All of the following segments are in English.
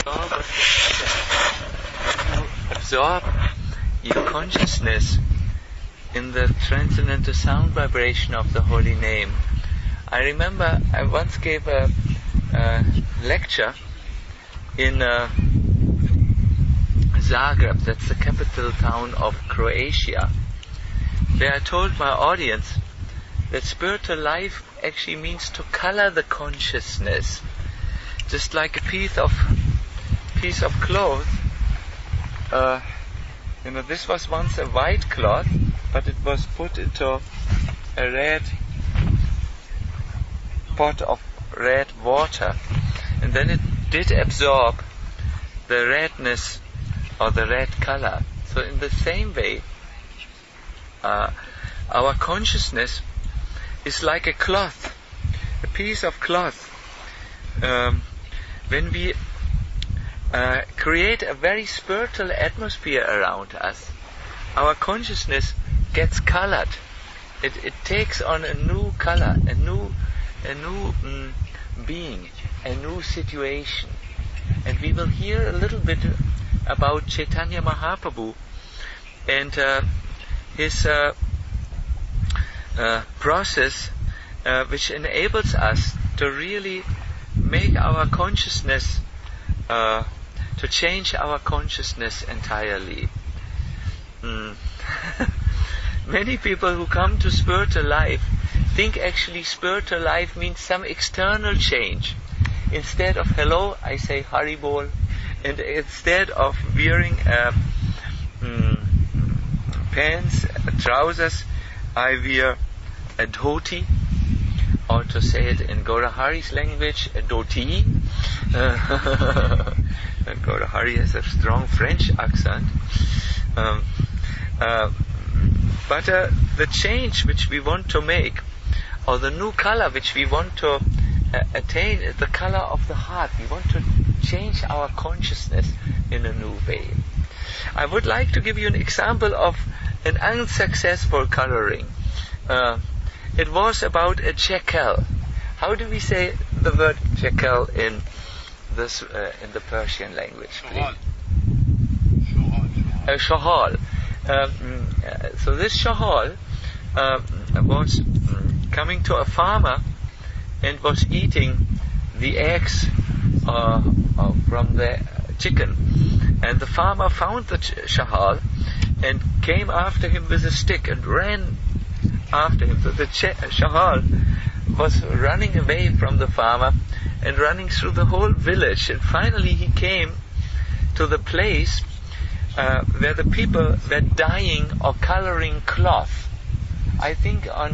absorb your consciousness in the transcendental sound vibration of the holy name. I remember I once gave a lecture in Zagreb, that's the capital town of Croatia, where I told my audience that spiritual life actually means to color the consciousness, just like a piece of cloth. This was once a white cloth, but it was put into a red pot of red water, and then it did absorb the redness or the red color. So in the same way, our consciousness is like a cloth, a piece of cloth. When we create a very spiritual atmosphere around us, our consciousness gets colored. It takes on a new color, a new being, a new situation. And we will hear a little bit about Chaitanya Mahaprabhu and his process which enables us to really make our consciousness, to change our consciousness entirely. Many people who come to spiritual life think actually spiritual life means some external change. Instead of hello, I say Haribol, and instead of wearing pants, trousers, I wear a dhoti, or to say it in Gaurahari's language, a dhoti. And Gaurahari has a strong French accent. But the change which we want to make, or the new color which we want to attain, is the color of the heart. We want to change our consciousness in a new way. I would like to give you an example of an unsuccessful coloring. It was about a jackal. How do we say the word jackal in the Persian language, please? Shahal. So this shahal was coming to a farmer and was eating the eggs from the chicken. And the farmer found the shahal and came after him with a stick and ran after him. So the shahal was running away from the farmer and running through the whole village. And finally he came to the place where the people were dyeing or coloring cloth. I think on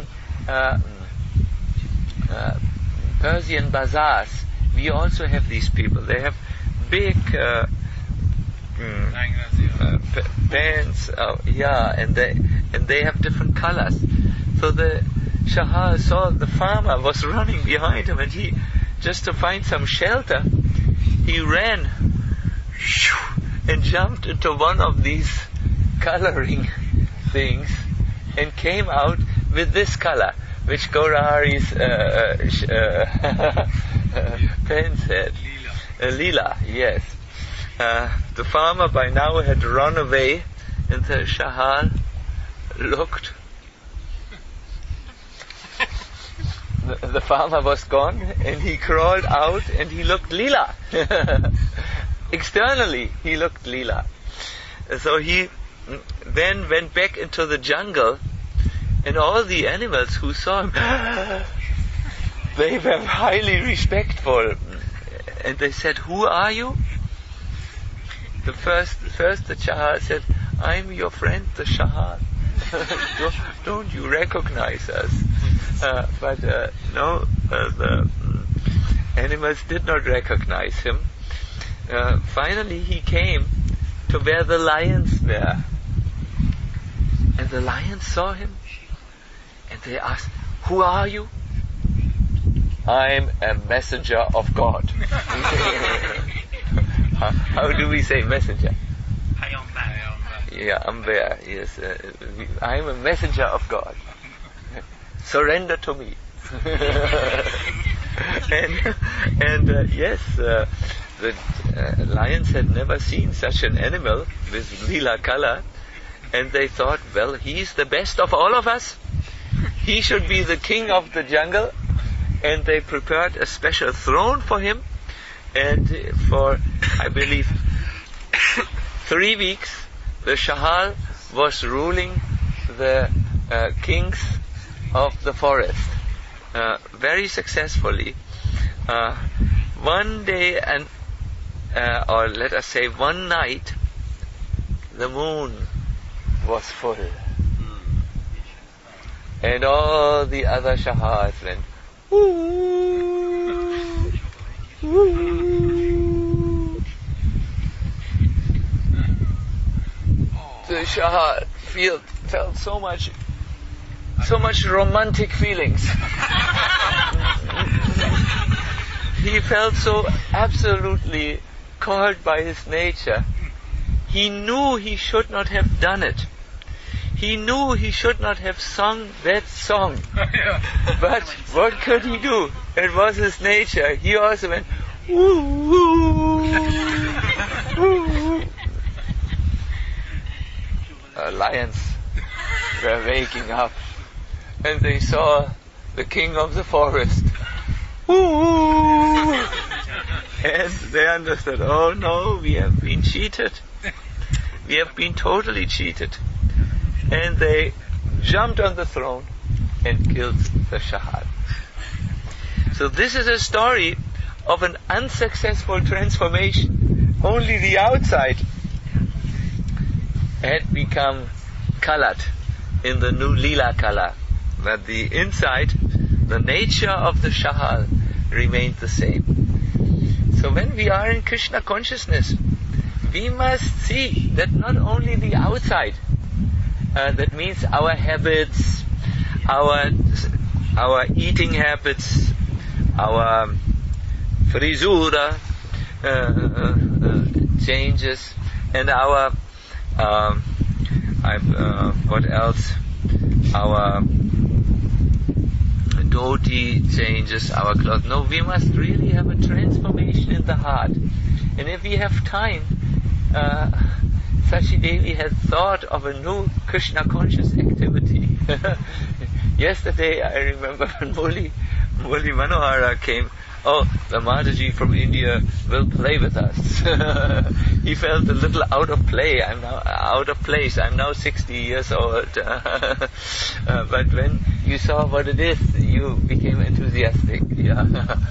Persian bazaars we also have these people. They have big pants, and they have different colors. So the Shahal saw the farmer was running behind him, and he, just to find some shelter, he ran and jumped into one of these coloring things and came out with this color, which Gaurahari's pants had. Lila, yes. The farmer by now had run away, and the Shahal looked. The farmer was gone, and he crawled out, and he looked lila. Externally, he looked lila. So he then went back into the jungle, and all the animals who saw him, they were highly respectful, and they said, "Who are you?" The first the Shahal said, "I'm your friend, the Shahal. Don't you recognize us?" But no, the animals did not recognize him. Finally he came to where the lions were. And the lions saw him. And they asked, "Who are you?" "I'm a messenger of God." How do we say messenger? Yeah, Amber, yes. I'm a messenger of God. Surrender to me. and yes, the lions had never seen such an animal with lila color, and they thought, well, he's the best of all of us. He should be the king of the jungle. And they prepared a special throne for him. And for, I believe, 3 weeks, the Shahal was ruling the kings of the forest very successfully. One day, or let us say one night, the moon was full. And all the other Shahals went, ooh, ooh. The Shahal felt so much romantic feelings. He felt so absolutely called by his nature. He knew he should not have done it. He knew he should not have sung that song. But what could he do? It was his nature. He also went, ooh, ooh, ooh. Lions were waking up, and they saw the king of the forest. Ooh! And they understood, oh no, we have been cheated. We have been totally cheated. And they jumped on the throne and killed the Shahal. So this is a story of an unsuccessful transformation. Only the outside had become colored in the new lila color, but the inside, the nature of the Shahal remained the same. So when we are in Krishna consciousness, we must see that not only the outside, that means our habits, our eating habits, our frisura changes, and our what else? Our dhoti changes, our clothes. No, we must really have a transformation in the heart. And if we have time, Sachi Devi had thought of a new Krishna conscious activity. Yesterday, I remember when Murli Manohara came. Oh, the Mataji from India will play with us. He felt a little out of place. I'm now 60 years old. But when you saw what it is, you became enthusiastic. Yeah.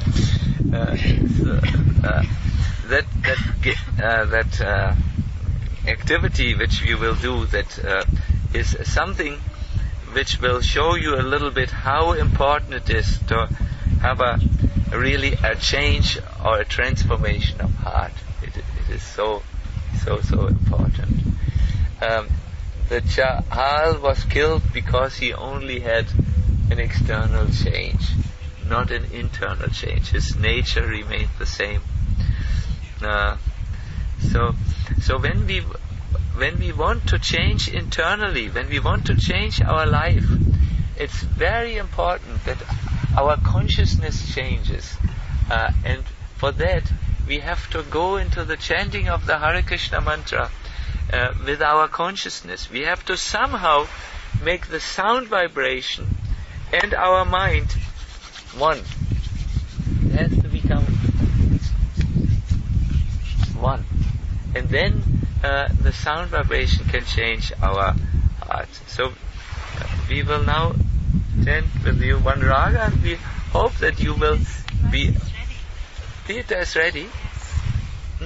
That activity which you will do, that is something which will show you a little bit how important it is to have a change or a transformation of heart. It is so important. The Shahal was killed because he only had an external change, not an internal change. His nature remained the same. So when we want to change internally, when we want to change our life, it's very important that our consciousness changes. And for that, we have to go into the chanting of the Hare Krishna mantra with our consciousness. We have to somehow make the sound vibration and our mind one. It has to become one. And then the sound vibration can change our heart. So we will now chant with you one raga, and we hope that you will be... Theatre is ready.